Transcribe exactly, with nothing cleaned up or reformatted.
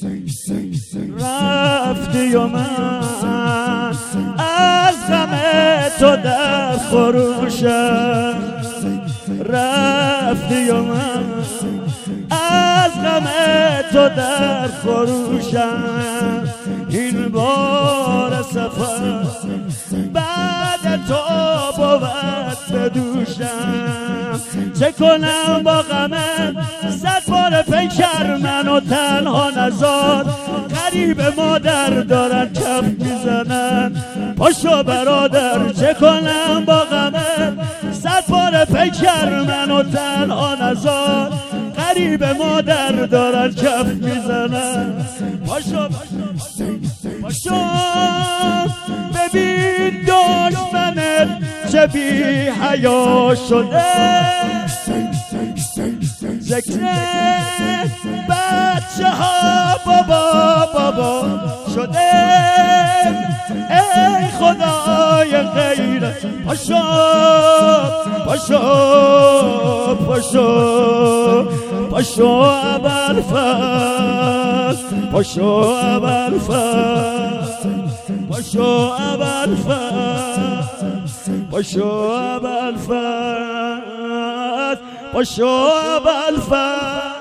رفتی و من از غم تو در خروشم، رفتی و من از غم تو در خروشم. این بار سفر بعد تو بود بدوشم. چه کنم با غمت صد بار پیکر منو تنها نزاد. غریب مادر دارن کف میزنن پاشو برادر. چه کنم با غمت صد بار پیکر منو تنها نزاد. غریب مادر دارن کف میزنن پاشو پاشو ببین دشمنت چه بی حیا شده. ذکر بچه ها بابا بابا شده. ای خدای غیرت پاشو پاشو پاشو پاشو ابوالفضل پاشو ابوالفضل پاشو ابوالفضل پاشو ابوالفضل پاشو ابوالفضل.